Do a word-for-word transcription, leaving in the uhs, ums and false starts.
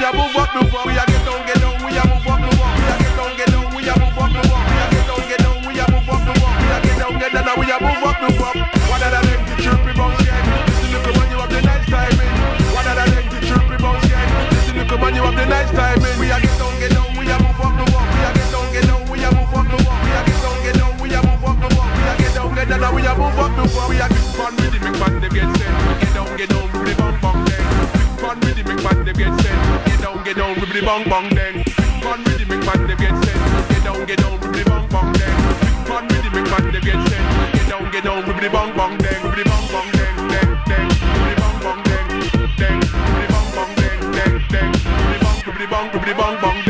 a move up, move up. We a get down, get down. We a move up, move up. We a get down, get down. We a move up, move up. We a get down, get down. We a move up, move up. We a get down, get down. We a move up, move up. One of the lengthy chirpy bounce gang. Listen, look man, you have the nice timing. One of the lengthy chirpy bounce gang. Listen, look man, you have the nice timing. We a get down, get down. We a move up, move up. We a get down, get down. We a move up, move up. We a get down, get down. We a move up, move up. We a get down, get down. We a move up, move up. We a get fun with the make man them get set. Get down, get down, with the bang bang then. Fun with the make man them get set. Get down, get down, with the bang bang then. Fun with the make man them get set. Get down, get down, with the bang bang then. Fun with the make man them get set. Get down, get down, with the bang bang then. With the bang bang then, then, then. With the bang bang then, then. With the bang bang then, then, then. With the bang, with the bang, with the bang bang.